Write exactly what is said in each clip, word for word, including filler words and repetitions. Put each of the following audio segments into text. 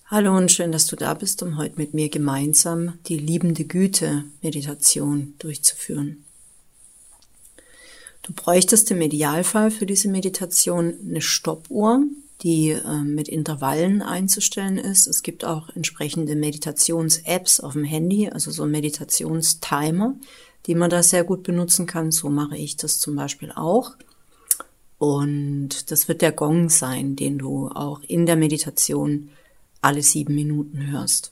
Hallo und schön, dass du da bist, um heute mit mir gemeinsam die liebende Güte-Meditation durchzuführen. Du bräuchtest im Idealfall für diese Meditation eine Stoppuhr, die äh, mit Intervallen einzustellen ist. Es gibt auch entsprechende Meditations-Apps auf dem Handy, also so Meditationstimer, die man da sehr gut benutzen kann. So mache ich das zum Beispiel auch. Und das wird der Gong sein, den du auch in der Meditation alle sieben Minuten hörst.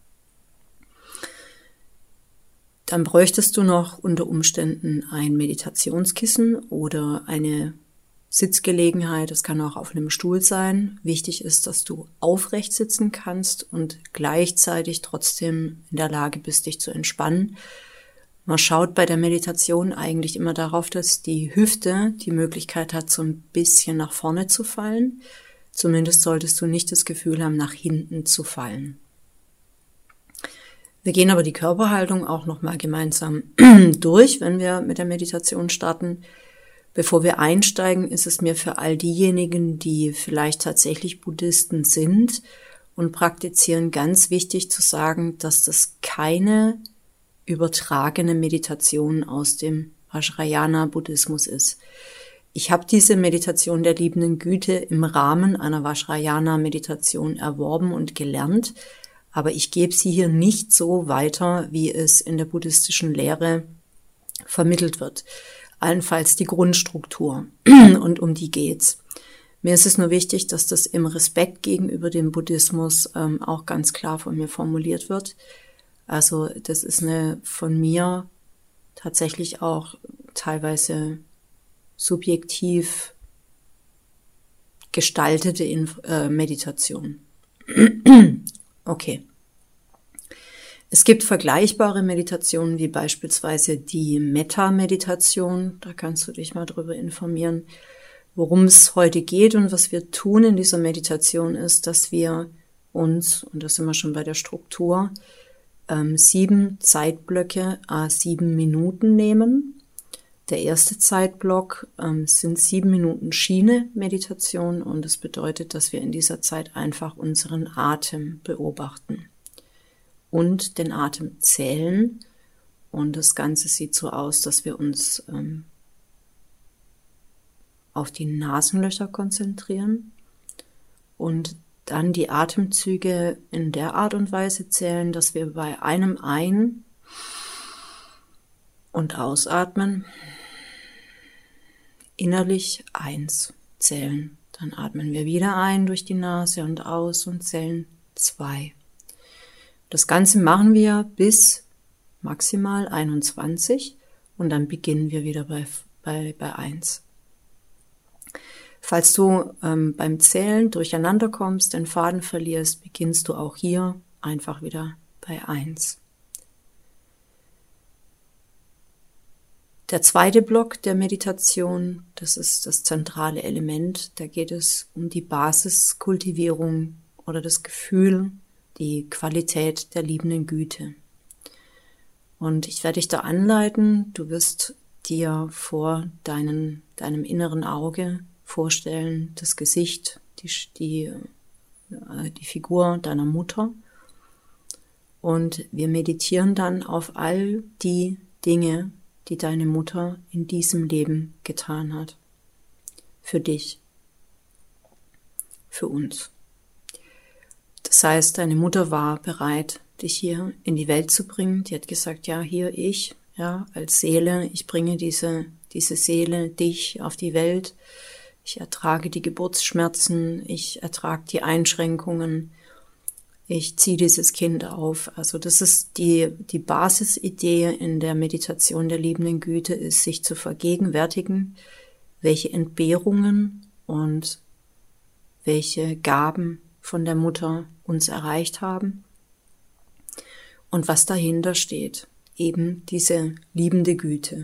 Dann bräuchtest du noch unter Umständen ein Meditationskissen oder eine Sitzgelegenheit. Das kann auch auf einem Stuhl sein. Wichtig ist, dass du aufrecht sitzen kannst und gleichzeitig trotzdem in der Lage bist, dich zu entspannen. Man schaut bei der Meditation eigentlich immer darauf, dass die Hüfte die Möglichkeit hat, so ein bisschen nach vorne zu fallen. Zumindest solltest du nicht das Gefühl haben, nach hinten zu fallen. Wir gehen aber die Körperhaltung auch nochmal gemeinsam durch, wenn wir mit der Meditation starten. Bevor wir einsteigen, ist es mir für all diejenigen, die vielleicht tatsächlich Buddhisten sind und praktizieren, ganz wichtig zu sagen, dass das keine übertragene Meditation aus dem Vajrayana-Buddhismus ist. Ich habe diese Meditation der liebenden Güte im Rahmen einer Vajrayana-Meditation erworben und gelernt, aber ich gebe sie hier nicht so weiter, wie es in der buddhistischen Lehre vermittelt wird. Allenfalls die Grundstruktur, und um die geht's. Mir ist es nur wichtig, dass das im Respekt gegenüber dem Buddhismus ähm, auch ganz klar von mir formuliert wird. Also das ist eine von mir tatsächlich auch teilweise subjektiv gestaltete Inf- äh, Meditation. Okay. Es gibt vergleichbare Meditationen wie beispielsweise die Metta-Meditation. Da kannst du dich mal drüber informieren. Worum es heute geht und was wir tun in dieser Meditation ist, dass wir uns, und da sind wir schon bei der Struktur, ähm, sieben Zeitblöcke à sieben Minuten nehmen. Der erste Zeitblock ähm, sind sieben Minuten Schiene-Meditation und das bedeutet, dass wir in dieser Zeit einfach unseren Atem beobachten und den Atem zählen. Und das Ganze sieht so aus, dass wir uns ähm, auf die Nasenlöcher konzentrieren und dann die Atemzüge in der Art und Weise zählen, dass wir bei einem Ein- und Ausatmen innerlich eins zählen. Dann atmen wir wieder ein durch die Nase und aus und zählen zwei. Das Ganze machen wir bis maximal einundzwanzig und dann beginnen wir wieder bei, bei, bei eins. Falls du ähm, beim Zählen durcheinander kommst, den Faden verlierst, beginnst du auch hier einfach wieder bei eins. Der zweite Block der Meditation, das ist das zentrale Element, da geht es um die Basiskultivierung oder das Gefühl, die Qualität der liebenden Güte. Und ich werde dich da anleiten, du wirst dir vor deinen, deinem inneren Auge vorstellen, das Gesicht, die, die, die Figur deiner Mutter. Und wir meditieren dann auf all die Dinge, die deine Mutter in diesem Leben getan hat. Für dich. Für uns. Das heißt, deine Mutter war bereit, dich hier in die Welt zu bringen. Die hat gesagt, ja, hier ich, ja, als Seele, ich bringe diese, diese Seele, dich auf die Welt. Ich ertrage die Geburtsschmerzen, ich ertrage die Einschränkungen. Ich ziehe dieses Kind auf. Also das ist die, die Basisidee in der Meditation der liebenden Güte, ist, sich zu vergegenwärtigen, welche Entbehrungen und welche Gaben von der Mutter uns erreicht haben und was dahinter steht, eben diese liebende Güte.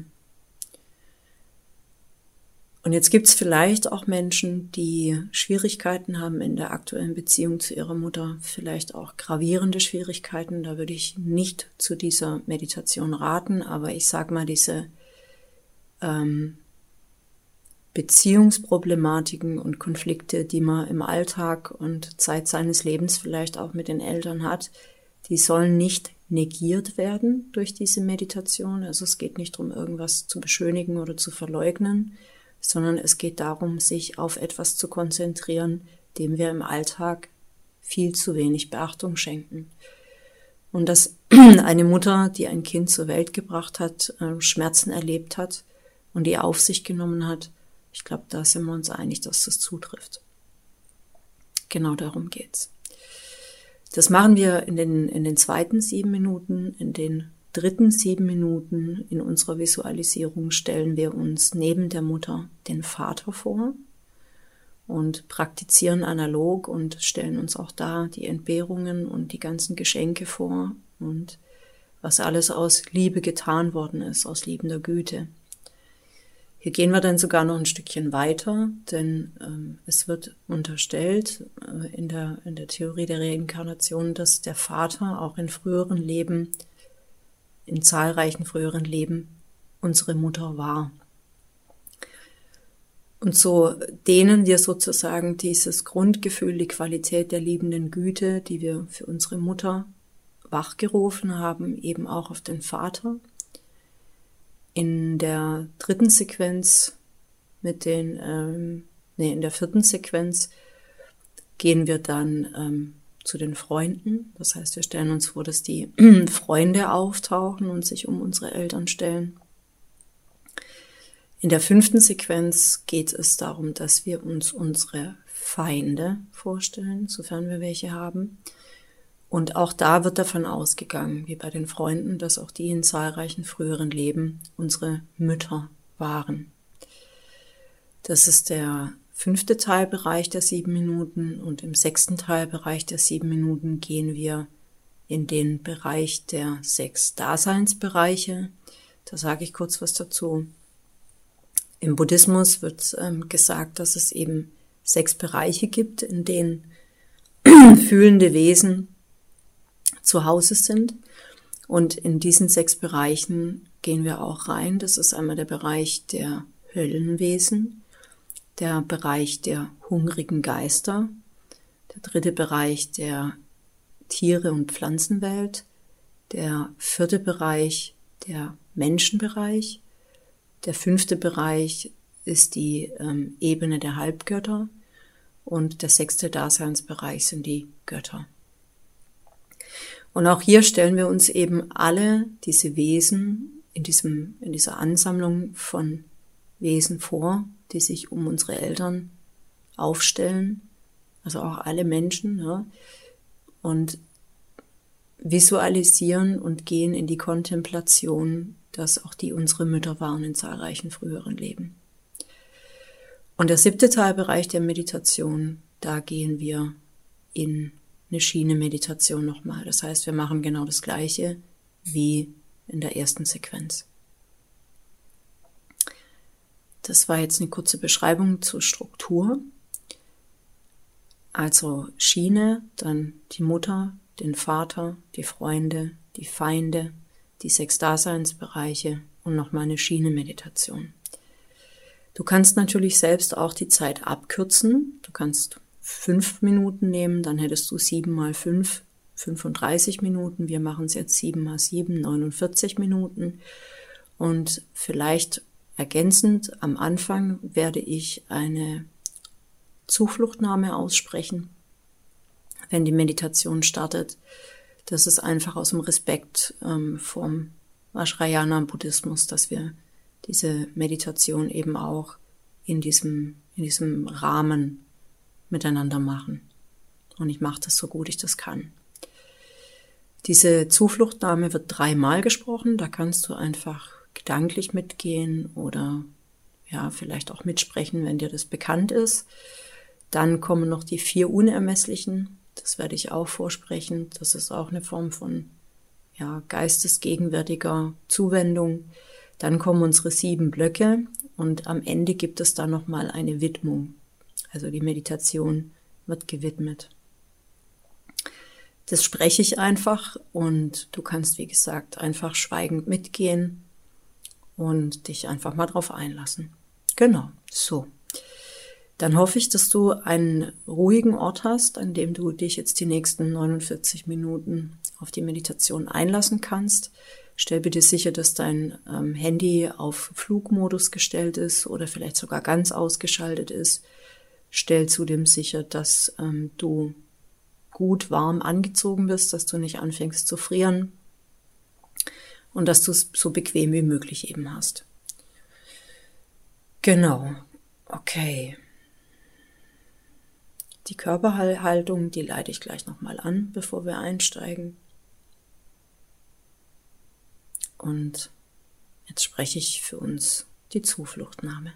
Und jetzt gibt es vielleicht auch Menschen, die Schwierigkeiten haben in der aktuellen Beziehung zu ihrer Mutter, vielleicht auch gravierende Schwierigkeiten. Da würde ich nicht zu dieser Meditation raten, aber ich sage mal, diese ähm, Beziehungsproblematiken und Konflikte, die man im Alltag und Zeit seines Lebens vielleicht auch mit den Eltern hat, die sollen nicht negiert werden durch diese Meditation. Also es geht nicht darum, irgendwas zu beschönigen oder zu verleugnen, sondern es geht darum, sich auf etwas zu konzentrieren, dem wir im Alltag viel zu wenig Beachtung schenken. Und dass eine Mutter, die ein Kind zur Welt gebracht hat, Schmerzen erlebt hat und die auf sich genommen hat, ich glaube, da sind wir uns einig, dass das zutrifft. Genau darum geht's. Das machen wir in den, in den zweiten sieben Minuten. In den dritten sieben Minuten in unserer Visualisierung stellen wir uns neben der Mutter den Vater vor und praktizieren analog und stellen uns auch da die Entbehrungen und die ganzen Geschenke vor und was alles aus Liebe getan worden ist, aus liebender Güte. Hier gehen wir dann sogar noch ein Stückchen weiter, denn ähm, es wird unterstellt äh, in der, in der Theorie der Reinkarnation, dass der Vater auch in früheren Leben, in zahlreichen früheren Leben, unsere Mutter war. Und so dehnen wir sozusagen dieses Grundgefühl, die Qualität der liebenden Güte, die wir für unsere Mutter wachgerufen haben, eben auch auf den Vater. In der dritten Sequenz mit den, ähm, nee, in der vierten Sequenz gehen wir dann ähm, zu den Freunden. Das heißt, wir stellen uns vor, dass die Freunde auftauchen und sich um unsere Eltern stellen. In der fünften Sequenz geht es darum, dass wir uns unsere Feinde vorstellen, sofern wir welche haben. Und auch da wird davon ausgegangen, wie bei den Freunden, dass auch die in zahlreichen früheren Leben unsere Mütter waren. Das ist der fünfte Teilbereich der sieben Minuten und im sechsten Teilbereich der sieben Minuten gehen wir in den Bereich der sechs Daseinsbereiche. Da sage ich kurz was dazu. Im Buddhismus wird ähm, gesagt, dass es eben sechs Bereiche gibt, in denen fühlende Wesen zu Hause sind. Und in diesen sechs Bereichen gehen wir auch rein. Das ist einmal der Bereich der Höllenwesen, der Bereich der hungrigen Geister, der dritte Bereich der Tiere- und Pflanzenwelt, der vierte Bereich der Menschenbereich, der fünfte Bereich ist die ähm, Ebene der Halbgötter und der sechste Daseinsbereich sind die Götter. Und auch hier stellen wir uns eben alle diese Wesen in diesem, in dieser Ansammlung von Wesen vor, die sich um unsere Eltern aufstellen, also auch alle Menschen, ja, und visualisieren und gehen in die Kontemplation, dass auch die unsere Mütter waren in zahlreichen früheren Leben. Und der siebte Teilbereich der Meditation, da gehen wir in eine Schiene-Meditation nochmal. Das heißt, wir machen genau das Gleiche wie in der ersten Sequenz. Das war jetzt eine kurze Beschreibung zur Struktur. Also Schiene, dann die Mutter, den Vater, die Freunde, die Feinde, die sechs Daseinsbereiche und nochmal eine Schiene-Meditation. Du kannst natürlich selbst auch die Zeit abkürzen. Du kannst fünf Minuten nehmen, dann hättest du sieben mal fünf, fünfunddreißig Minuten. Wir machen es jetzt sieben mal sieben, neunundvierzig Minuten. Und vielleicht ergänzend am Anfang werde ich eine Zufluchtnahme aussprechen, wenn die Meditation startet. Das ist einfach aus dem Respekt ähm, vom Vajrayana-Buddhismus, dass wir diese Meditation eben auch in diesem, in diesem Rahmen miteinander machen. Und ich mache das so gut ich das kann. Diese Zufluchtnahme wird dreimal gesprochen. Da kannst du einfach gedanklich mitgehen oder ja, vielleicht auch mitsprechen, wenn dir das bekannt ist. Dann kommen noch die vier Unermesslichen. Das werde ich auch vorsprechen. Das ist auch eine Form von ja, geistesgegenwärtiger Zuwendung. Dann kommen unsere sieben Blöcke und am Ende gibt es dann nochmal eine Widmung. Also die Meditation wird gewidmet. Das spreche ich einfach und du kannst, wie gesagt, einfach schweigend mitgehen und dich einfach mal drauf einlassen. Genau, so. Dann hoffe ich, dass du einen ruhigen Ort hast, an dem du dich jetzt die nächsten neunundvierzig Minuten auf die Meditation einlassen kannst. Stell bitte sicher, dass dein ähm, Handy auf Flugmodus gestellt ist oder vielleicht sogar ganz ausgeschaltet ist. Stell zudem sicher, dass ähm, du gut warm angezogen bist, dass du nicht anfängst zu frieren und dass du es so bequem wie möglich eben hast. Genau, okay. Die Körperhaltung, die leite ich gleich nochmal an, bevor wir einsteigen. Und jetzt spreche ich für uns die Zufluchtnahme.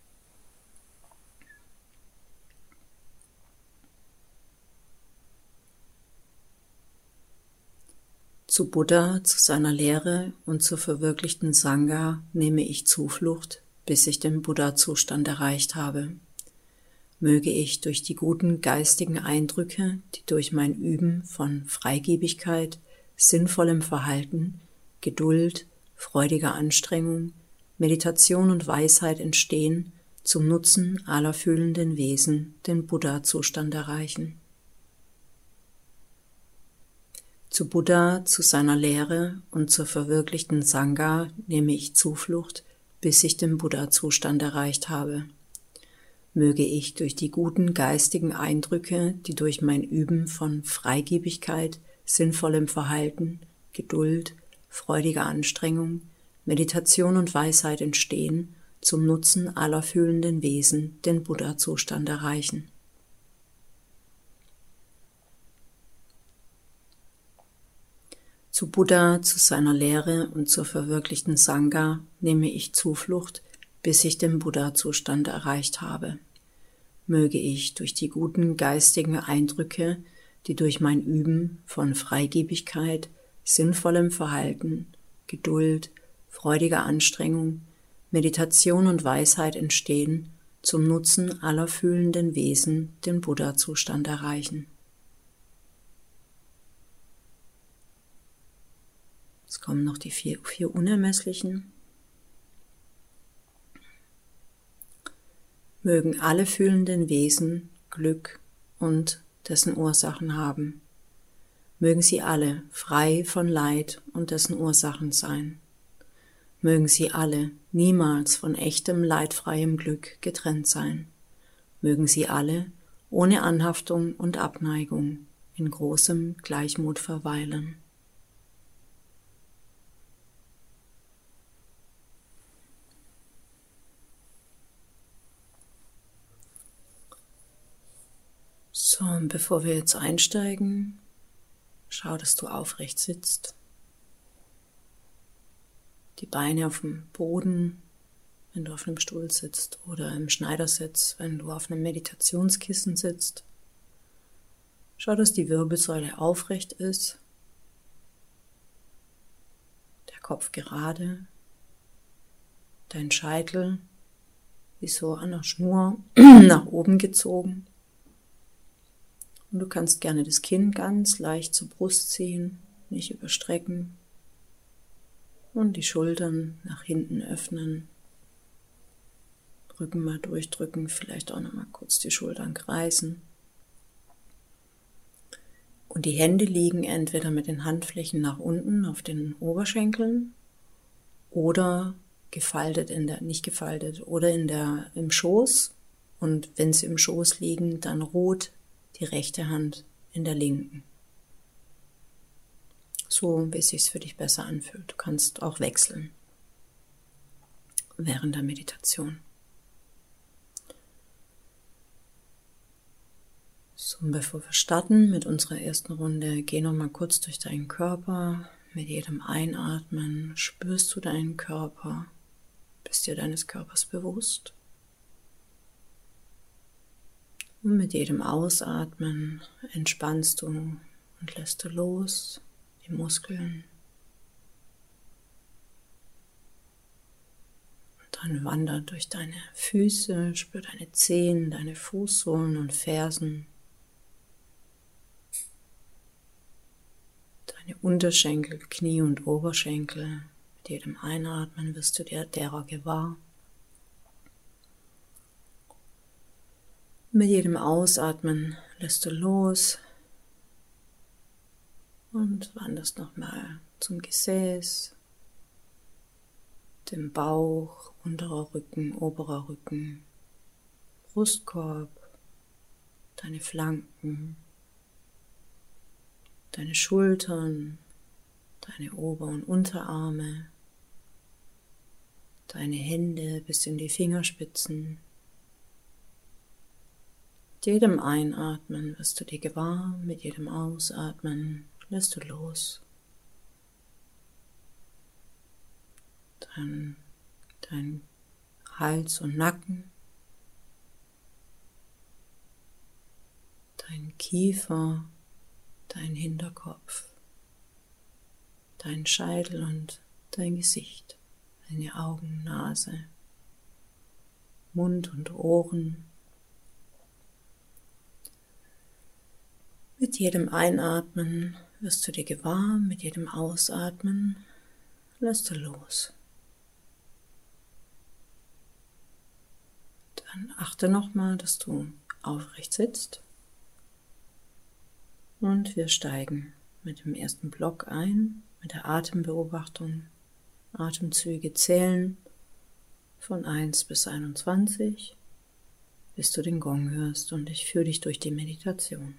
Zu Buddha, zu seiner Lehre und zur verwirklichten Sangha nehme ich Zuflucht, bis ich den Buddha-Zustand erreicht habe. Möge ich durch die guten geistigen Eindrücke, die durch mein Üben von Freigebigkeit, sinnvollem Verhalten, Geduld, freudiger Anstrengung, Meditation und Weisheit entstehen, zum Nutzen aller fühlenden Wesen den Buddha-Zustand erreichen. Zu Buddha, zu seiner Lehre und zur verwirklichten Sangha nehme ich Zuflucht, bis ich den Buddha-Zustand erreicht habe. Möge ich durch die guten geistigen Eindrücke, die durch mein Üben von Freigebigkeit, sinnvollem Verhalten, Geduld, freudiger Anstrengung, Meditation und Weisheit entstehen, zum Nutzen aller fühlenden Wesen den Buddha-Zustand erreichen. Zu Buddha, zu seiner Lehre und zur verwirklichten Sangha nehme ich Zuflucht, bis ich den Buddha-Zustand erreicht habe. Möge ich durch die guten geistigen Eindrücke, die durch mein Üben von Freigebigkeit, sinnvollem Verhalten, Geduld, freudiger Anstrengung, Meditation und Weisheit entstehen, zum Nutzen aller fühlenden Wesen den Buddha-Zustand erreichen. Jetzt kommen noch die vier, vier Unermesslichen. Mögen alle fühlenden Wesen Glück und dessen Ursachen haben. Mögen sie alle frei von Leid und dessen Ursachen sein. Mögen sie alle niemals von echtem leidfreiem Glück getrennt sein. Mögen sie alle ohne Anhaftung und Abneigung in großem Gleichmut verweilen. So, und bevor wir jetzt einsteigen, schau, dass du aufrecht sitzt. Die Beine auf dem Boden, wenn du auf einem Stuhl sitzt, oder im Schneidersitz, wenn du auf einem Meditationskissen sitzt. Schau, dass die Wirbelsäule aufrecht ist, der Kopf gerade, dein Scheitel wie so an der Schnur nach oben gezogen. Und du kannst gerne das Kinn ganz leicht zur Brust ziehen, nicht überstrecken und die Schultern nach hinten öffnen. Rücken mal durchdrücken, vielleicht auch nochmal kurz die Schultern kreisen. Und die Hände liegen entweder mit den Handflächen nach unten auf den Oberschenkeln oder gefaltet in der, nicht gefaltet, oder in der, im Schoß. Und wenn sie im Schoß liegen, dann ruht die rechte Hand in der linken. So, wie es sich für dich besser anfühlt. Du kannst auch wechseln während der Meditation. So, und bevor wir starten mit unserer ersten Runde, geh noch mal kurz durch deinen Körper. Mit jedem Einatmen spürst du deinen Körper, bist dir deines Körpers bewusst. Und mit jedem Ausatmen entspannst du und lässt du los, die Muskeln. Und dann wandert durch deine Füße, spür deine Zehen, deine Fußsohlen und Fersen. Deine Unterschenkel, Knie und Oberschenkel. Mit jedem Einatmen wirst du dir derer gewahr. Mit jedem Ausatmen lässt du los und wanderst nochmal zum Gesäß, dem Bauch, unterer Rücken, oberer Rücken, Brustkorb, deine Flanken, deine Schultern, deine Ober- und Unterarme, deine Hände bis in die Fingerspitzen. Mit jedem Einatmen wirst du dir gewahr, mit jedem Ausatmen lässt du los. Dann dein Hals und Nacken, dein Kiefer, dein Hinterkopf, dein Scheitel und dein Gesicht, deine Augen, Nase, Mund und Ohren. Mit jedem Einatmen wirst du dir gewahr, mit jedem Ausatmen lässt du los. Dann achte nochmal, dass du aufrecht sitzt. Und wir steigen mit dem ersten Block ein, mit der Atembeobachtung. Atemzüge zählen von eins bis einundzwanzig, bis du den Gong hörst, und ich führe dich durch die Meditation.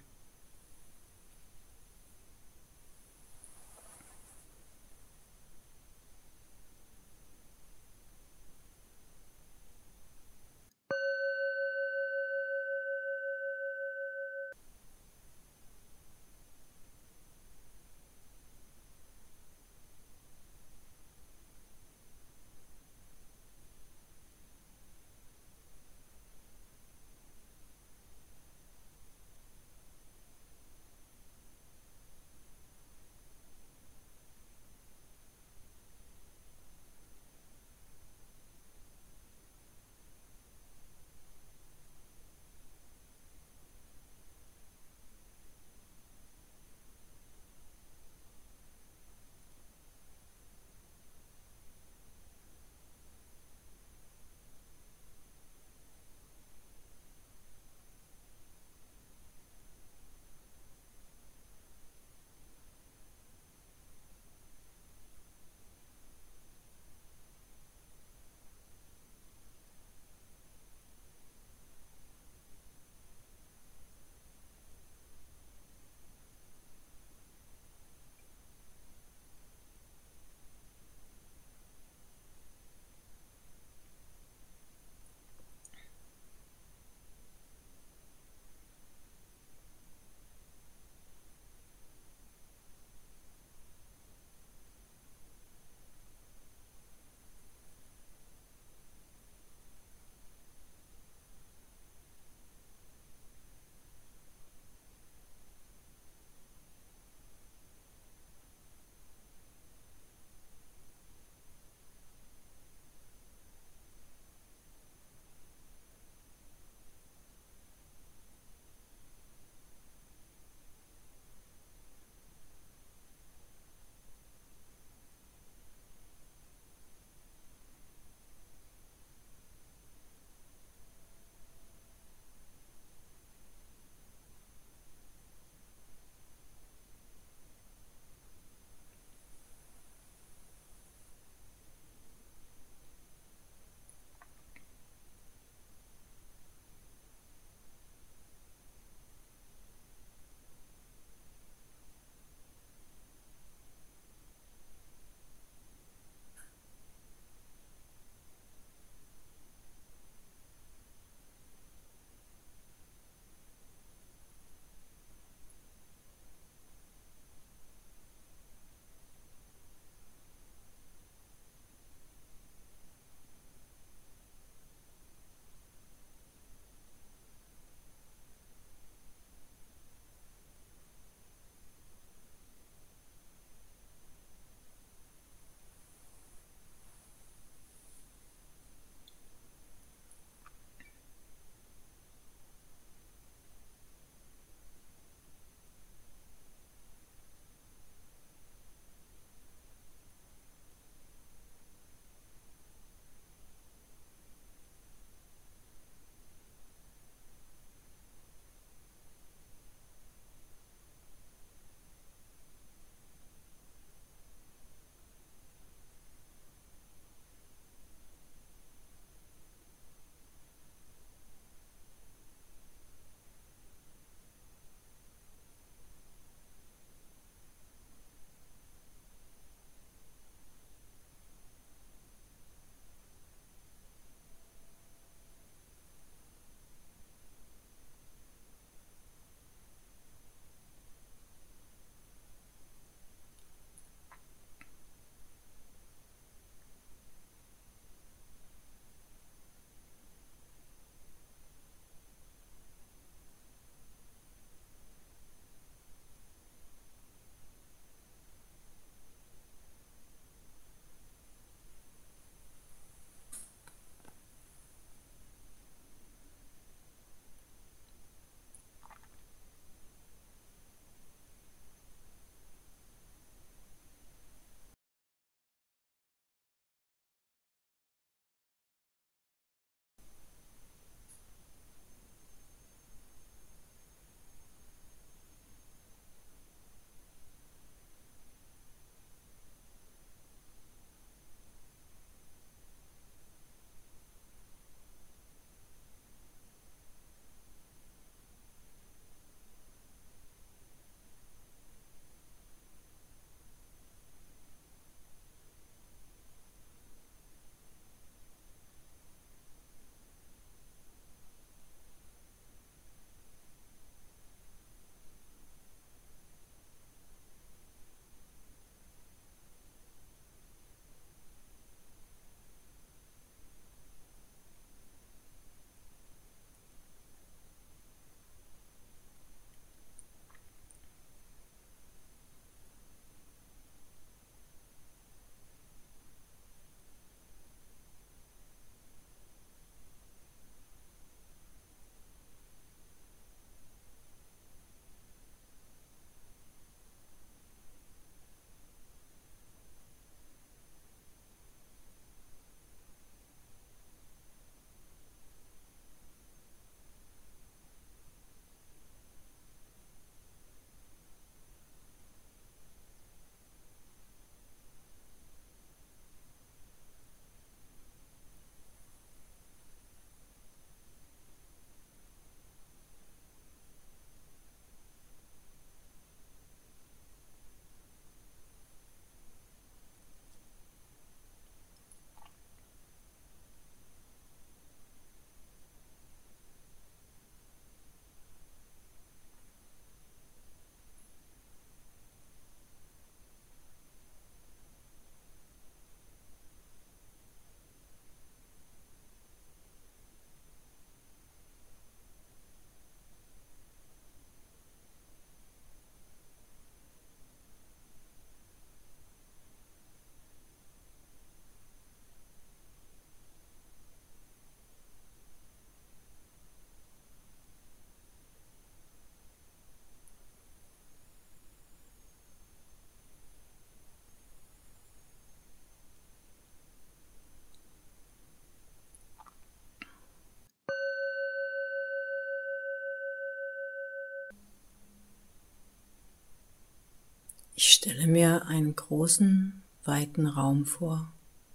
Ich stelle mir einen großen, weiten Raum vor.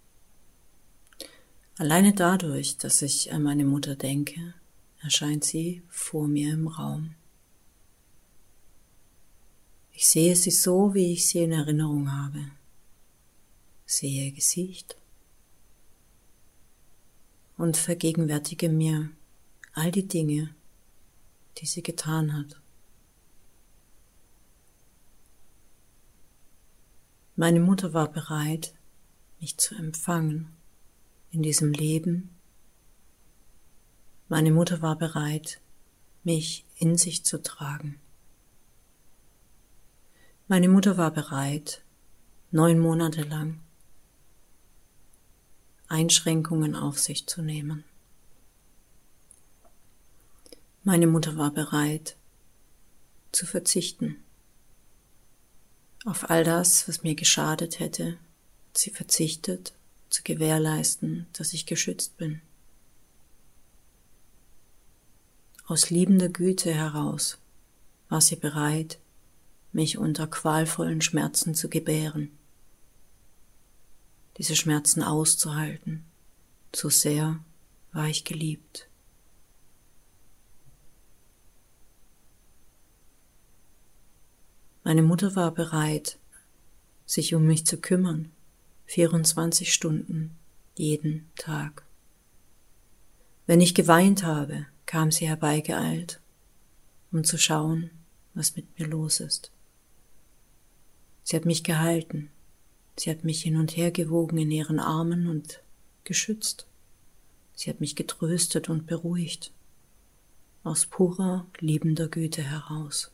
Alleine dadurch, dass ich an meine Mutter denke, erscheint sie vor mir im Raum. Ich sehe sie so, wie ich sie in Erinnerung habe. Sehe ihr Gesicht und vergegenwärtige mir all die Dinge, die sie getan hat. Meine Mutter war bereit, mich zu empfangen in diesem Leben. Meine Mutter war bereit, mich in sich zu tragen. Meine Mutter war bereit, neun Monate lang Einschränkungen auf sich zu nehmen. Meine Mutter war bereit, zu verzichten auf all das, was mir geschadet hätte. Sie verzichtet, zu gewährleisten, dass ich geschützt bin. Aus liebender Güte heraus war sie bereit, mich unter qualvollen Schmerzen zu gebären, diese Schmerzen auszuhalten. So sehr war ich geliebt. Meine Mutter war bereit, sich um mich zu kümmern, vierundzwanzig Stunden, jeden Tag. Wenn ich geweint habe, kam sie herbeigeeilt, um zu schauen, was mit mir los ist. Sie hat mich gehalten, sie hat mich hin und her gewogen in ihren Armen und geschützt. Sie hat mich getröstet und beruhigt, aus purer, liebender Güte heraus.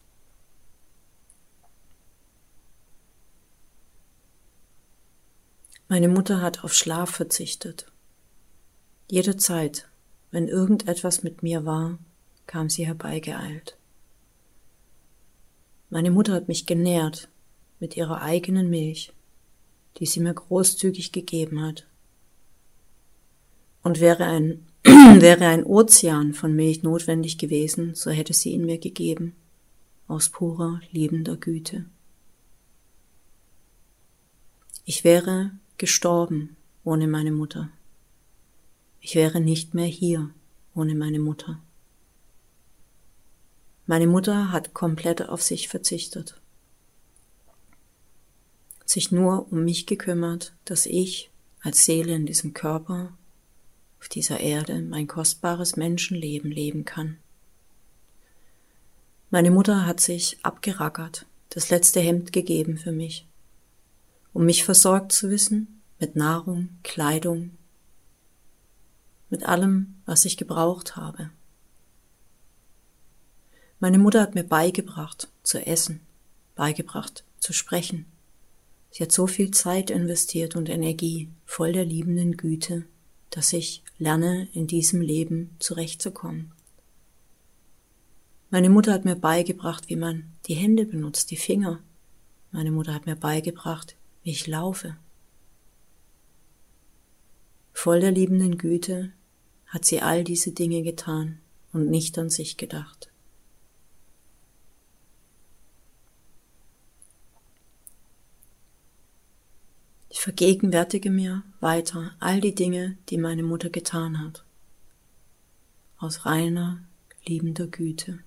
Meine Mutter hat auf Schlaf verzichtet. Jederzeit, wenn irgendetwas mit mir war, kam sie herbeigeeilt. Meine Mutter hat mich genährt mit ihrer eigenen Milch, die sie mir großzügig gegeben hat. Und wäre ein, wäre ein Ozean von Milch notwendig gewesen, so hätte sie ihn mir gegeben, aus purer, liebender Güte. Ich wäre gestorben ohne meine Mutter. Ich wäre nicht mehr hier ohne meine Mutter. Meine Mutter hat komplett auf sich verzichtet, sich nur um mich gekümmert, dass ich als Seele in diesem Körper auf dieser Erde mein kostbares Menschenleben leben kann. Meine Mutter hat sich abgerackert, das letzte Hemd gegeben für mich, um mich versorgt zu wissen mit Nahrung, Kleidung, mit allem, was ich gebraucht habe. Meine Mutter hat mir beigebracht zu essen, beigebracht zu sprechen. Sie hat so viel Zeit investiert und Energie, voll der liebenden Güte, dass ich lerne, in diesem Leben zurechtzukommen. Meine Mutter hat mir beigebracht, wie man die Hände benutzt, die Finger. Meine Mutter hat mir beigebracht, wie ich laufe. Voll der liebenden Güte hat sie all diese Dinge getan und nicht an sich gedacht. Ich vergegenwärtige mir weiter all die Dinge, die meine Mutter getan hat, aus reiner, liebender Güte.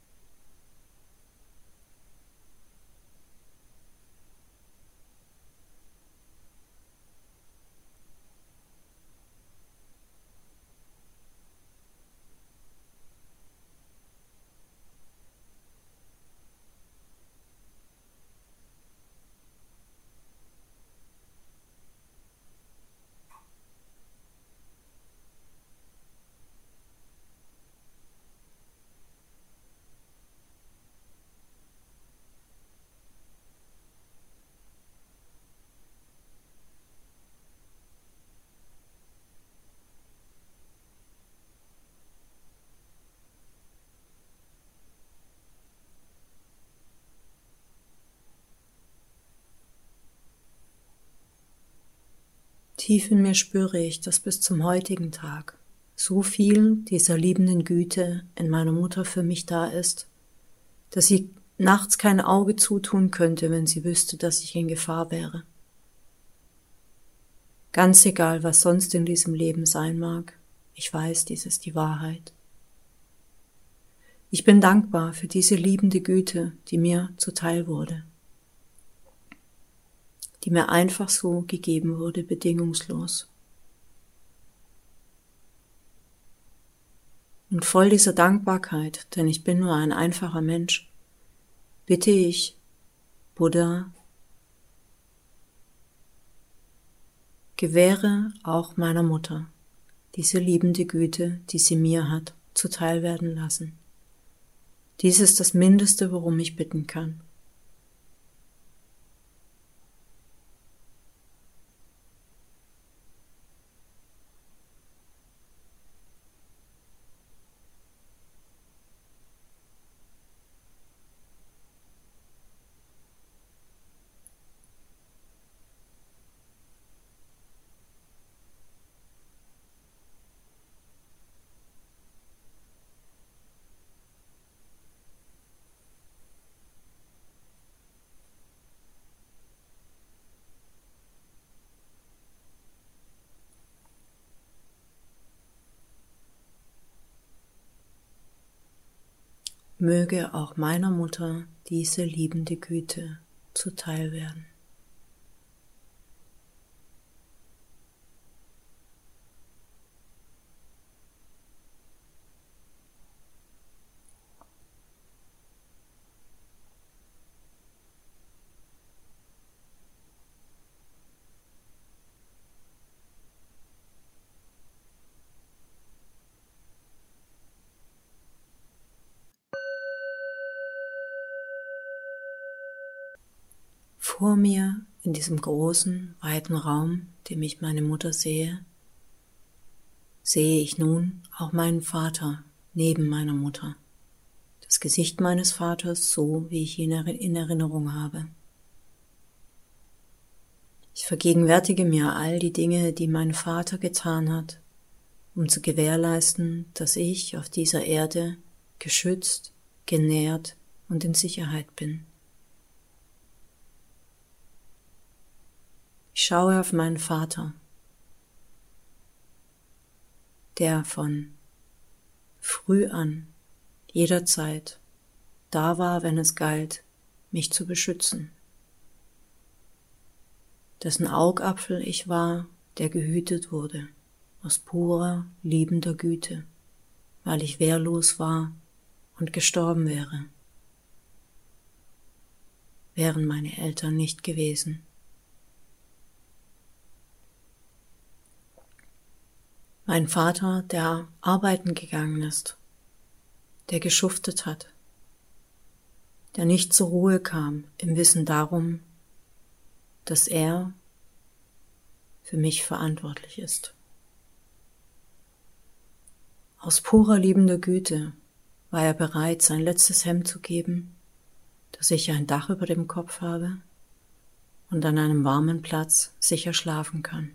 Tief in mir spüre ich, dass bis zum heutigen Tag so viel dieser liebenden Güte in meiner Mutter für mich da ist, dass sie nachts kein Auge zutun könnte, wenn sie wüsste, dass ich in Gefahr wäre. Ganz egal, was sonst in diesem Leben sein mag, ich weiß, dies ist die Wahrheit. Ich bin dankbar für diese liebende Güte, die mir zuteil wurde, die mir einfach so gegeben wurde, bedingungslos. Und voll dieser Dankbarkeit, denn ich bin nur ein einfacher Mensch, bitte ich, Buddha, gewähre auch meiner Mutter diese liebende Güte, die sie mir hat, zuteil werden lassen. Dies ist das Mindeste, worum ich bitten kann. Möge auch meiner Mutter diese liebende Güte zuteil werden. Vor mir, in diesem großen, weiten Raum, dem ich meine Mutter sehe, sehe ich nun auch meinen Vater neben meiner Mutter. Das Gesicht meines Vaters, so wie ich ihn in Erinnerung habe. Ich vergegenwärtige mir all die Dinge, die mein Vater getan hat, um zu gewährleisten, dass ich auf dieser Erde geschützt, genährt und in Sicherheit bin. Ich schaue auf meinen Vater, der von früh an, jederzeit, da war, wenn es galt, mich zu beschützen. Dessen Augapfel ich war, der gehütet wurde, aus purer, liebender Güte, weil ich wehrlos war und gestorben wäre, wären meine Eltern nicht gewesen. Mein Vater, der arbeiten gegangen ist, der geschuftet hat, der nicht zur Ruhe kam im Wissen darum, dass er für mich verantwortlich ist. Aus purer liebender Güte war er bereit, sein letztes Hemd zu geben, dass ich ein Dach über dem Kopf habe und an einem warmen Platz sicher schlafen kann.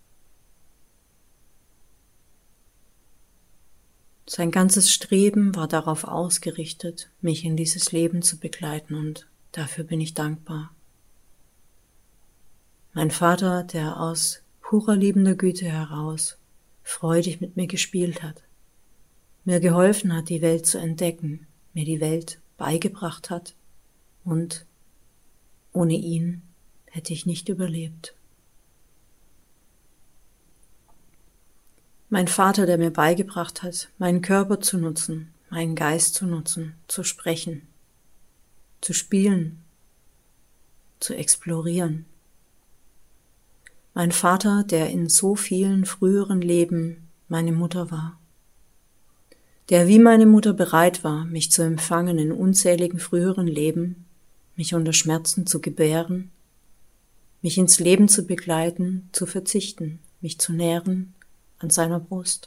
Sein ganzes Streben war darauf ausgerichtet, mich in dieses Leben zu begleiten, und dafür bin ich dankbar. Mein Vater, der aus purer liebender Güte heraus freudig mit mir gespielt hat, mir geholfen hat, die Welt zu entdecken, mir die Welt beigebracht hat, und ohne ihn hätte ich nicht überlebt. Mein Vater, der mir beigebracht hat, meinen Körper zu nutzen, meinen Geist zu nutzen, zu sprechen, zu spielen, zu explorieren. Mein Vater, der in so vielen früheren Leben meine Mutter war, der wie meine Mutter bereit war, mich zu empfangen in unzähligen früheren Leben, mich unter Schmerzen zu gebären, mich ins Leben zu begleiten, zu verzichten, mich zu nähren, an seiner Brust,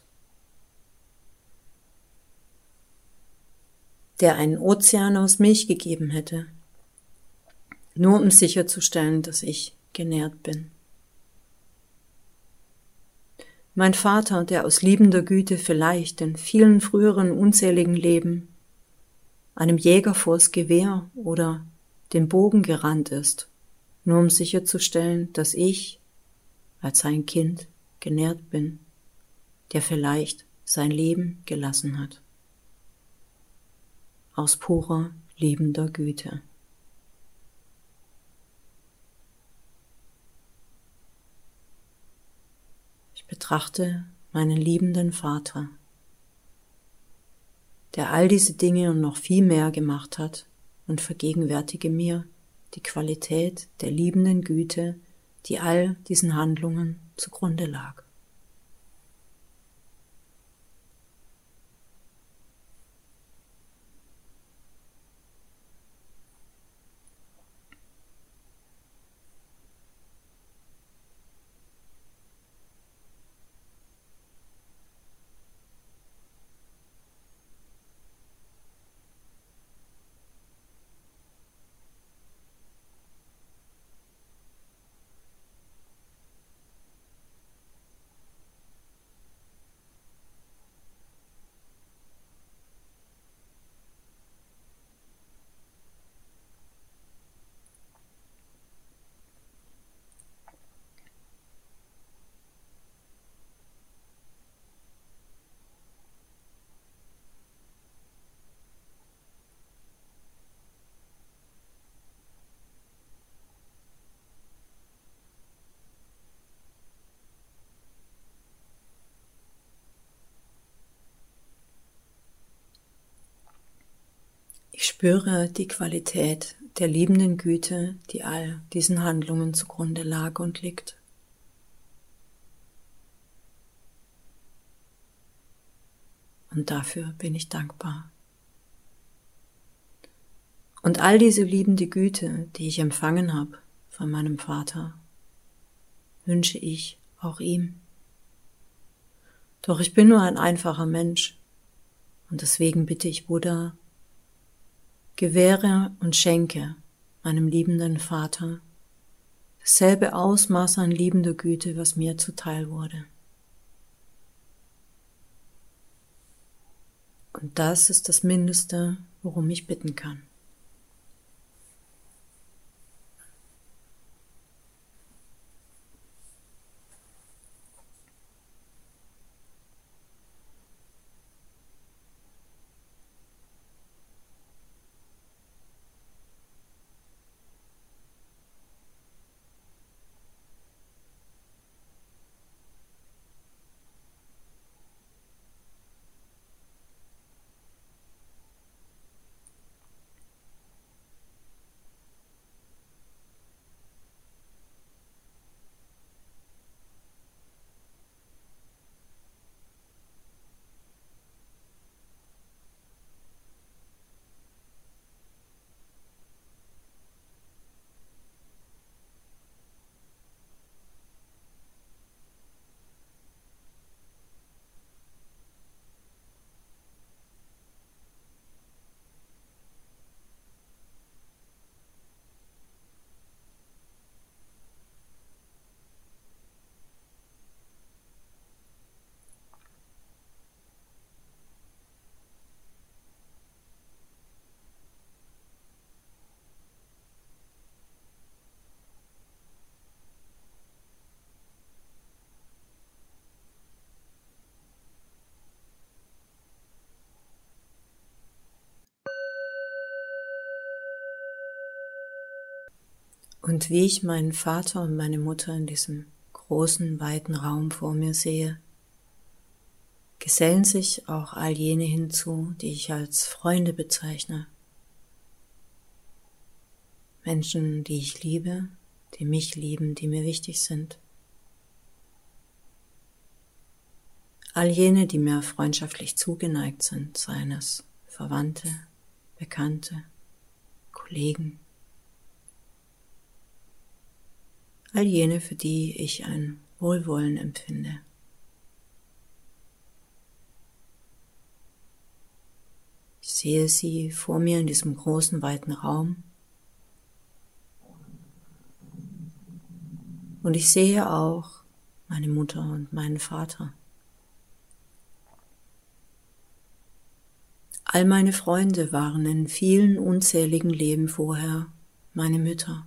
der einen Ozean aus Milch gegeben hätte, nur um sicherzustellen, dass ich genährt bin. Mein Vater, der aus liebender Güte vielleicht in vielen früheren unzähligen Leben einem Jäger vors Gewehr oder den Bogen gerannt ist, nur um sicherzustellen, dass ich als sein Kind genährt bin, der vielleicht sein Leben gelassen hat. Aus purer, liebender Güte. Ich betrachte meinen liebenden Vater, der all diese Dinge und noch viel mehr gemacht hat, und vergegenwärtige mir die Qualität der liebenden Güte, die all diesen Handlungen zugrunde lag. Ich spüre die Qualität der liebenden Güte, die all diesen Handlungen zugrunde lag und liegt. Und dafür bin ich dankbar. Und all diese liebende Güte, die ich empfangen habe von meinem Vater, wünsche ich auch ihm. Doch ich bin nur ein einfacher Mensch und deswegen bitte ich Buddha, gewähre und schenke meinem liebenden Vater dasselbe Ausmaß an liebender Güte, was mir zuteil wurde. Und das ist das Mindeste, worum ich bitten kann. Und wie ich meinen Vater und meine Mutter in diesem großen, weiten Raum vor mir sehe, gesellen sich auch all jene hinzu, die ich als Freunde bezeichne. Menschen, die ich liebe, die mich lieben, die mir wichtig sind. All jene, die mir freundschaftlich zugeneigt sind, seien es Verwandte, Bekannte, Kollegen. All jene, für die ich ein Wohlwollen empfinde. Ich sehe sie vor mir in diesem großen, weiten Raum und ich sehe auch meine Mutter und meinen Vater. All meine Freunde waren in vielen unzähligen Leben vorher meine Mütter.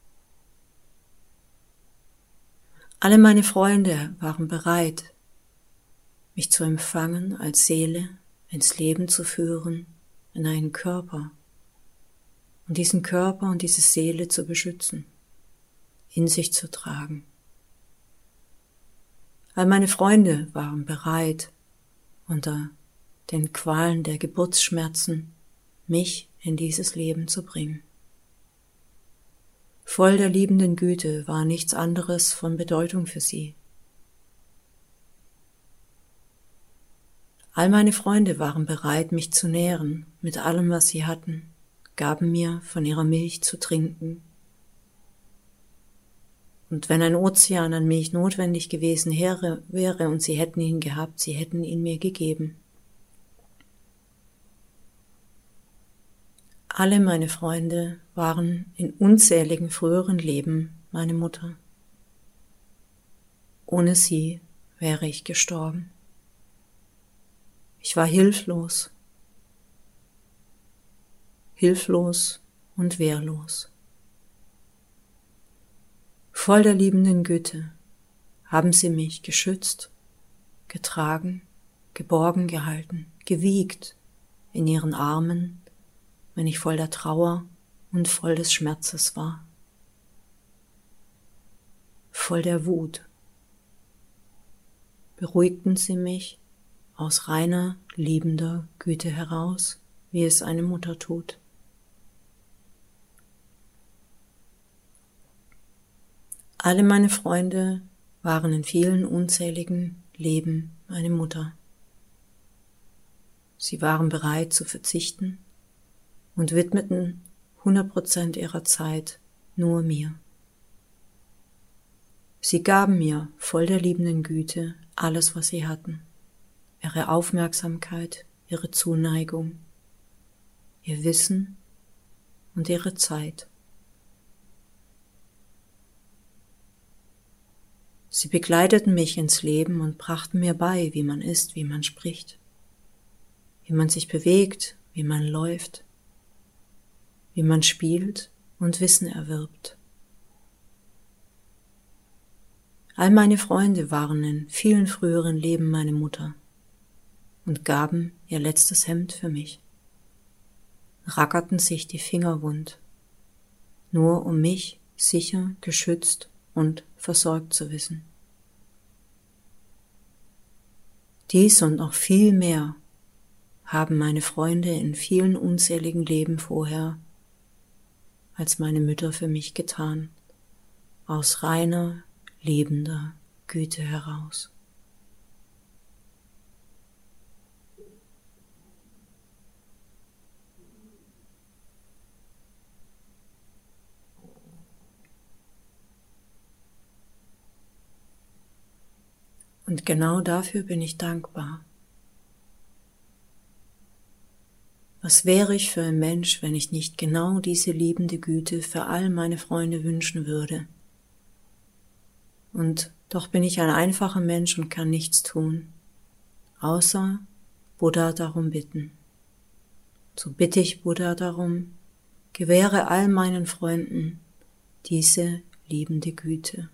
Alle meine Freunde waren bereit, mich zu empfangen als Seele, ins Leben zu führen, in einen Körper und diesen Körper und diese Seele zu beschützen, in sich zu tragen. All meine Freunde waren bereit, unter den Qualen der Geburtsschmerzen mich in dieses Leben zu bringen. Voll der liebenden Güte war nichts anderes von Bedeutung für sie. All meine Freunde waren bereit, mich zu nähren mit allem, was sie hatten, gaben mir von ihrer Milch zu trinken. Und wenn ein Ozean an Milch notwendig gewesen wäre und sie hätten ihn gehabt, sie hätten ihn mir gegeben. Alle meine Freunde waren in unzähligen früheren Leben meine Mutter. Ohne sie wäre ich gestorben. Ich war hilflos, hilflos und wehrlos. Voll der liebenden Güte haben sie mich geschützt, getragen, geborgen gehalten, gewiegt in ihren Armen, wenn ich voll der Trauer und voll des Schmerzes war, voll der Wut. Beruhigten sie mich aus reiner, liebender Güte heraus, wie es eine Mutter tut. Alle meine Freunde waren in vielen unzähligen Leben meine Mutter. Sie waren bereit zu verzichten und widmeten hundert Prozent ihrer Zeit nur mir. Sie gaben mir voll der liebenden Güte alles, was sie hatten. Ihre Aufmerksamkeit, ihre Zuneigung, ihr Wissen und ihre Zeit. Sie begleiteten mich ins Leben und brachten mir bei, wie man ist, wie man spricht, wie man sich bewegt, wie man läuft, wie man spielt und Wissen erwirbt. All meine Freunde waren in vielen früheren Leben meine Mutter und gaben ihr letztes Hemd für mich, rackerten sich die Finger wund, nur um mich sicher, geschützt und versorgt zu wissen. Dies und noch viel mehr haben meine Freunde in vielen unzähligen Leben vorher als meine Mütter für mich getan, aus reiner, liebender Güte heraus. Und genau dafür bin ich dankbar. Was wäre ich für ein Mensch, wenn ich nicht genau diese liebende Güte für all meine Freunde wünschen würde? Und doch bin ich ein einfacher Mensch und kann nichts tun, außer Buddha darum bitten. So bitte ich Buddha darum, gewähre all meinen Freunden diese liebende Güte.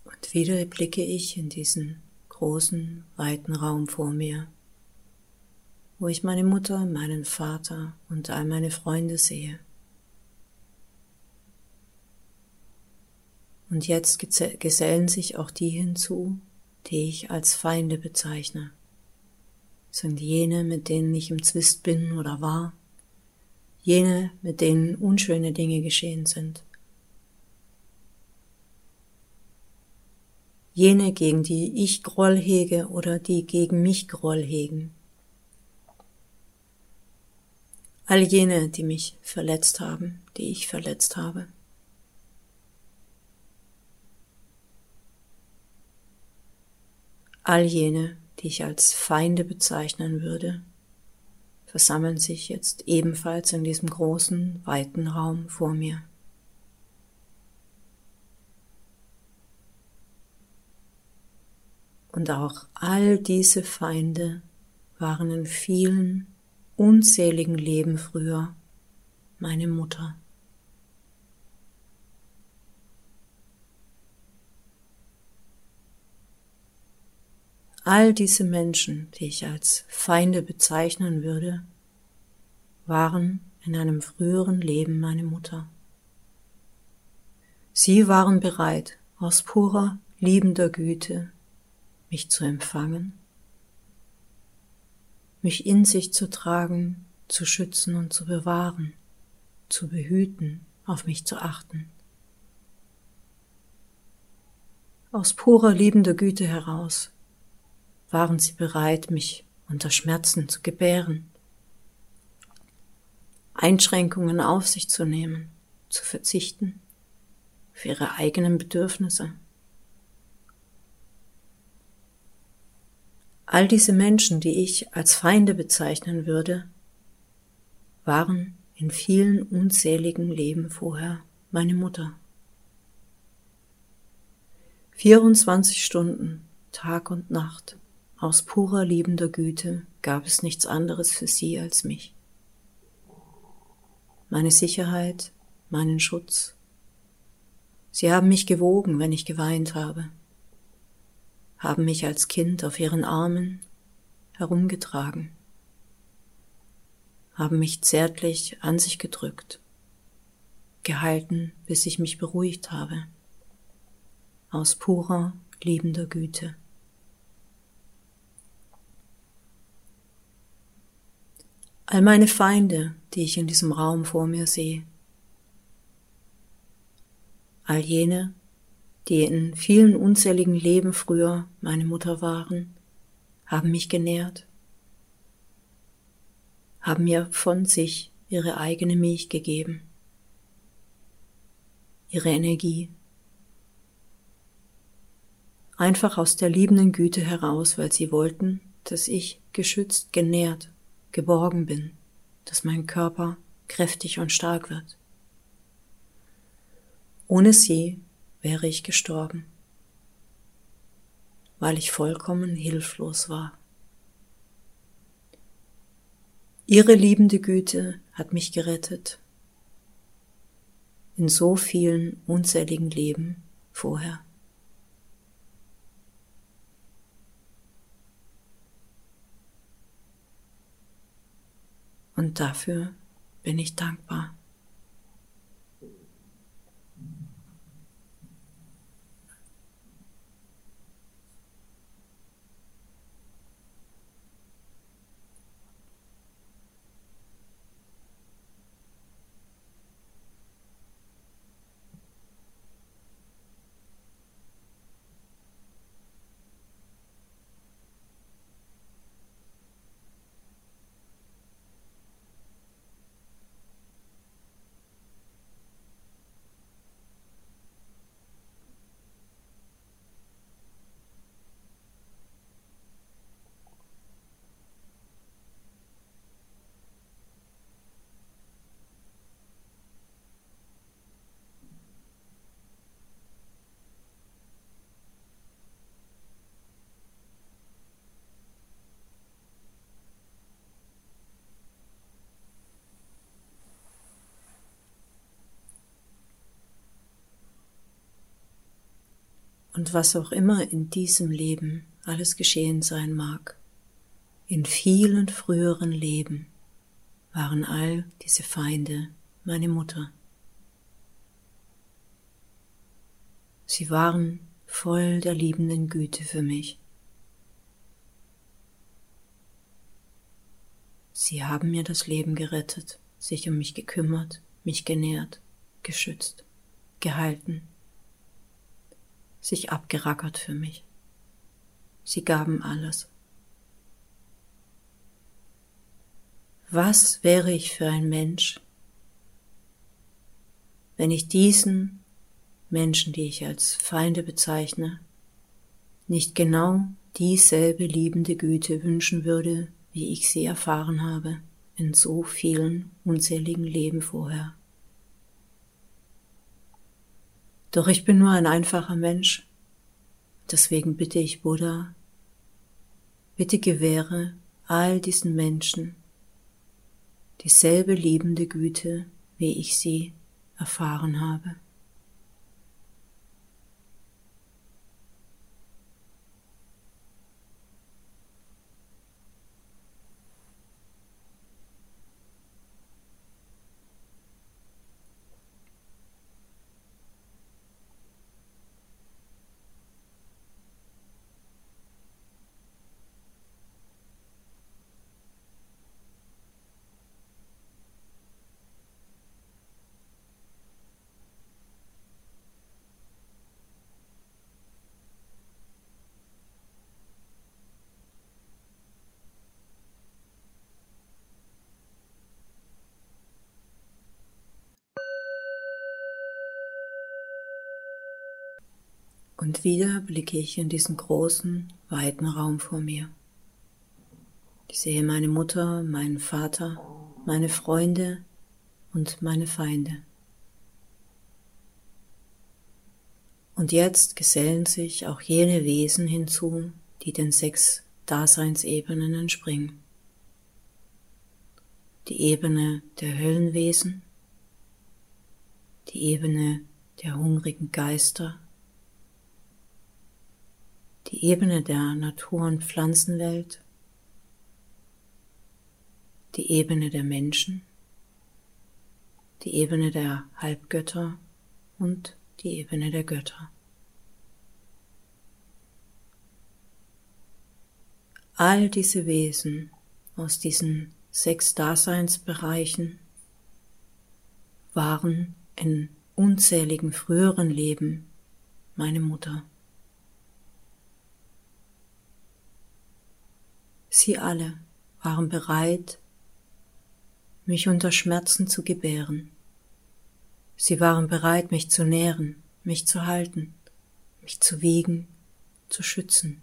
Und wieder blicke ich in diesen großen, weiten Raum vor mir, wo ich meine Mutter, meinen Vater und all meine Freunde sehe. Und jetzt gesellen sich auch die hinzu, die ich als Feinde bezeichne. Das sind jene, mit denen ich im Zwist bin oder war, jene, mit denen unschöne Dinge geschehen sind, jene, gegen die ich Groll hege oder die gegen mich Groll hegen, all jene, die mich verletzt haben, die ich verletzt habe. All jene, die ich als Feinde bezeichnen würde, versammeln sich jetzt ebenfalls in diesem großen, weiten Raum vor mir. Und auch all diese Feinde waren in vielen, unzähligen Leben früher meine Mutter. All diese Menschen, die ich als Feinde bezeichnen würde, waren in einem früheren Leben meine Mutter. Sie waren bereit, aus purer, liebender Güte, mich zu empfangen, mich in sich zu tragen, zu schützen und zu bewahren, zu behüten, auf mich zu achten. Aus purer, liebender Güte heraus waren sie bereit, mich unter Schmerzen zu gebären, Einschränkungen auf sich zu nehmen, zu verzichten für ihre eigenen Bedürfnisse. All diese Menschen, die ich als Feinde bezeichnen würde, waren in vielen unzähligen Leben vorher meine Mutter. vierundzwanzig Stunden, Tag und Nacht, aus purer liebender Güte gab es nichts anderes für sie als mich. Meine Sicherheit, meinen Schutz. Sie haben mich gewogen, wenn ich geweint habe, haben mich als Kind auf ihren Armen herumgetragen, haben mich zärtlich an sich gedrückt, gehalten, bis ich mich beruhigt habe, aus purer, liebender Güte. All meine Feinde, die ich in diesem Raum vor mir sehe, all jene, die in vielen unzähligen Leben früher meine Mutter waren, haben mich genährt, haben mir von sich ihre eigene Milch gegeben, ihre Energie, einfach aus der liebenden Güte heraus, weil sie wollten, dass ich geschützt, genährt, geborgen bin, dass mein Körper kräftig und stark wird. Ohne sie wäre ich gestorben, weil ich vollkommen hilflos war. Ihre liebende Güte hat mich gerettet, in so vielen unzähligen Leben vorher. Und dafür bin ich dankbar. Und was auch immer in diesem Leben alles geschehen sein mag, in vielen früheren Leben waren all diese Feinde meine Mutter. Sie waren voll der liebenden Güte für mich. Sie haben mir das Leben gerettet, sich um mich gekümmert, mich genährt, geschützt, gehalten, sich abgerackert für mich. Sie gaben alles. Was wäre ich für ein Mensch, wenn ich diesen Menschen, die ich als Feinde bezeichne, nicht genau dieselbe liebende Güte wünschen würde, wie ich sie erfahren habe in so vielen unzähligen Leben vorher. Doch ich bin nur ein einfacher Mensch, deswegen bitte ich Buddha, bitte gewähre all diesen Menschen dieselbe liebende Güte, wie ich sie erfahren habe. Und wieder blicke ich in diesen großen, weiten Raum vor mir. Ich sehe meine Mutter, meinen Vater, meine Freunde und meine Feinde. Und jetzt gesellen sich auch jene Wesen hinzu, die den sechs Daseinsebenen entspringen. Die Ebene der Höllenwesen, die Ebene der hungrigen Geister, die Ebene der Natur- und Pflanzenwelt, die Ebene der Menschen, die Ebene der Halbgötter und die Ebene der Götter. All diese Wesen aus diesen sechs Daseinsbereichen waren in unzähligen früheren Leben meine Mutter. Sie alle waren bereit, mich unter Schmerzen zu gebären. Sie waren bereit, mich zu nähren, mich zu halten, mich zu wiegen, zu schützen.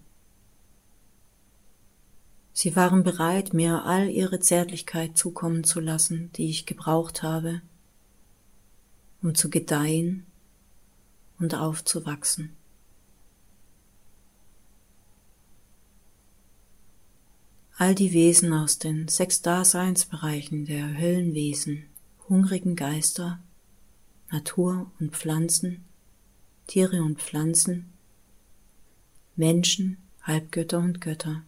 Sie waren bereit, mir all ihre Zärtlichkeit zukommen zu lassen, die ich gebraucht habe, um zu gedeihen und aufzuwachsen. All die Wesen aus den sechs Daseinsbereichen der Höllenwesen, hungrigen Geister, Natur und Pflanzen, Tiere und Pflanzen, Menschen, Halbgötter und Götter.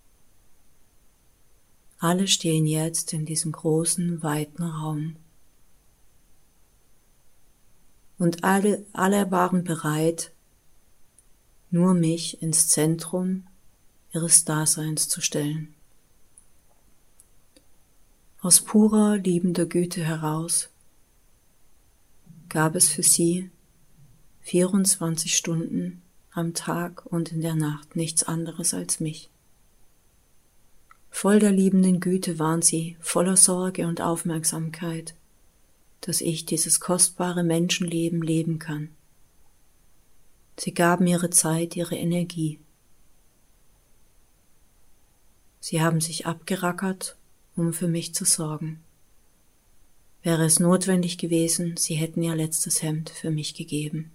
Alle stehen jetzt in diesem großen, weiten Raum. Und alle, alle waren bereit, nur mich ins Zentrum ihres Daseins zu stellen. Aus purer, liebender Güte heraus gab es für sie vierundzwanzig Stunden am Tag und in der Nacht nichts anderes als mich. Voll der liebenden Güte waren sie, voller Sorge und Aufmerksamkeit, dass ich dieses kostbare Menschenleben leben kann. Sie gaben ihre Zeit, ihre Energie. Sie haben sich abgerackert, um für mich zu sorgen. Wäre es notwendig gewesen, sie hätten ihr letztes Hemd für mich gegeben.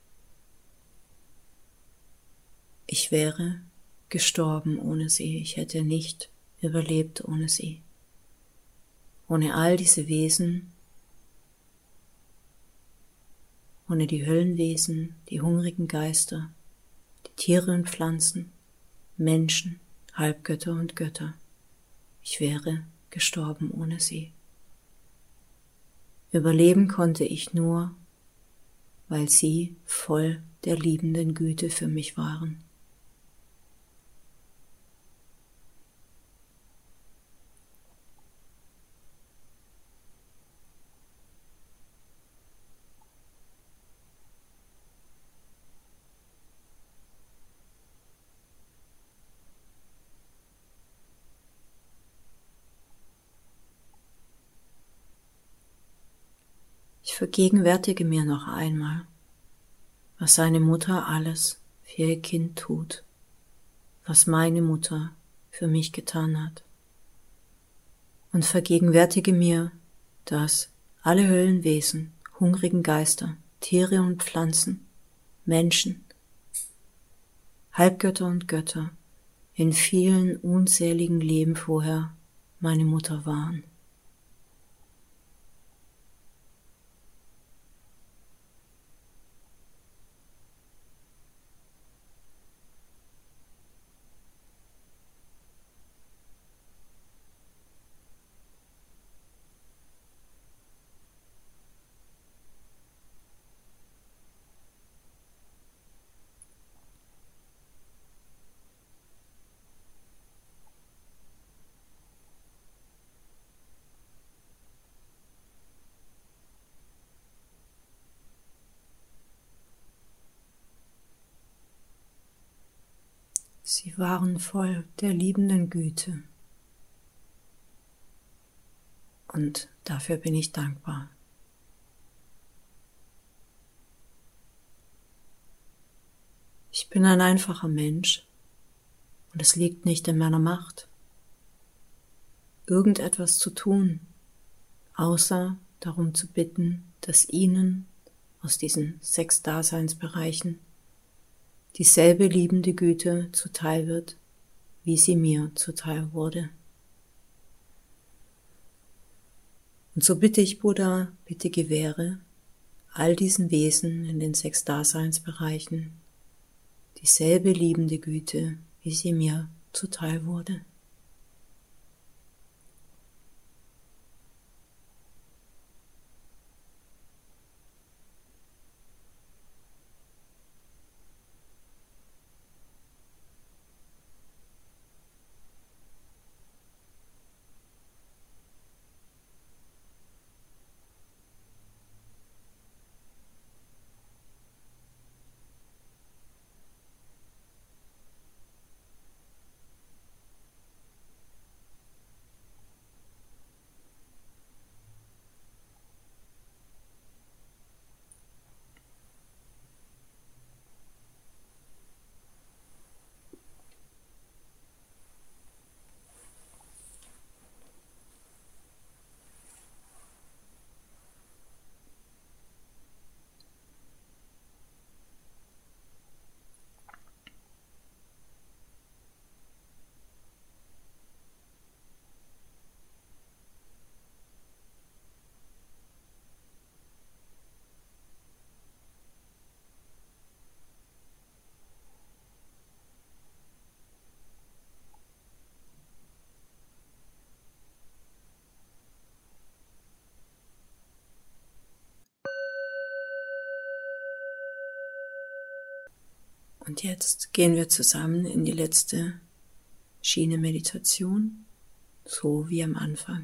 Ich wäre gestorben ohne sie, ich hätte nicht überlebt ohne sie. Ohne all diese Wesen, ohne die Höllenwesen, die hungrigen Geister, die Tiere und Pflanzen, Menschen, Halbgötter und Götter. Ich wäre gestorben ohne sie. Überleben konnte ich nur, weil sie voll der liebenden Güte für mich waren. Ich vergegenwärtige mir noch einmal, was seine Mutter alles für ihr Kind tut, was meine Mutter für mich getan hat. Und vergegenwärtige mir, dass alle Höhlenwesen, hungrigen Geister, Tiere und Pflanzen, Menschen, Halbgötter und Götter in vielen unzähligen Leben vorher meine Mutter waren. Sie waren voll der liebenden Güte. Und dafür bin ich dankbar. Ich bin ein einfacher Mensch und es liegt nicht in meiner Macht, irgendetwas zu tun, außer darum zu bitten, dass ihnen aus diesen sechs Daseinsbereichen dieselbe liebende Güte zuteil wird, wie sie mir zuteil wurde. Und so bitte ich Buddha, bitte gewähre all diesen Wesen in den sechs Daseinsbereichen dieselbe liebende Güte, wie sie mir zuteil wurde. Und jetzt gehen wir zusammen in die letzte Schiene Meditation, so wie am Anfang.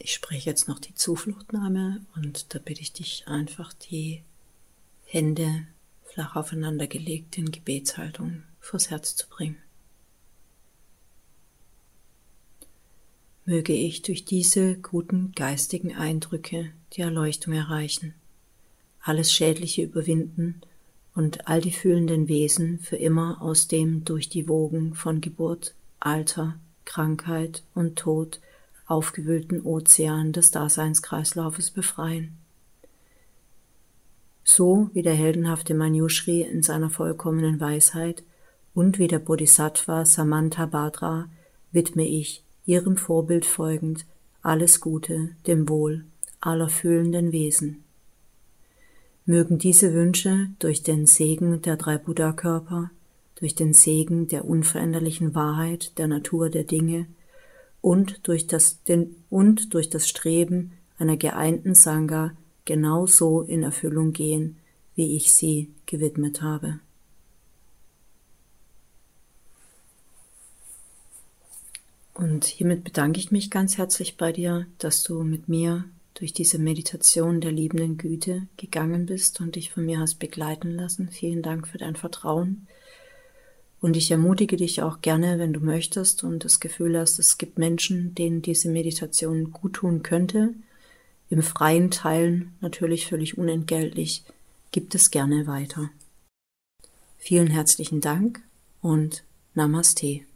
Ich spreche jetzt noch die Zufluchtnahme und da bitte ich dich einfach, die Hände flach aufeinander gelegt in Gebetshaltung vors Herz zu bringen. Möge ich durch diese guten geistigen Eindrücke die Erleuchtung erreichen, alles Schädliche überwinden und all die fühlenden Wesen für immer aus dem durch die Wogen von Geburt, Alter, Krankheit und Tod aufgewühlten Ozean des Daseinskreislaufes befreien. So wie der heldenhafte Manjushri in seiner vollkommenen Weisheit und wie der Bodhisattva Samantabhadra widme ich, ihrem Vorbild folgend, alles Gute dem Wohl aller fühlenden Wesen. Mögen diese Wünsche durch den Segen der drei Buddha-Körper, durch den Segen der unveränderlichen Wahrheit der Natur der Dinge und durch das, den, und durch das Streben einer geeinten Sangha genauso in Erfüllung gehen, wie ich sie gewidmet habe. Und hiermit bedanke ich mich ganz herzlich bei dir, dass du mit mir durch diese Meditation der liebenden Güte gegangen bist und dich von mir hast begleiten lassen. Vielen Dank für dein Vertrauen. Und ich ermutige dich auch gerne, wenn du möchtest und das Gefühl hast, es gibt Menschen, denen diese Meditation gut tun könnte, im freien Teilen, natürlich völlig unentgeltlich, gibt es gerne weiter. Vielen herzlichen Dank und Namaste.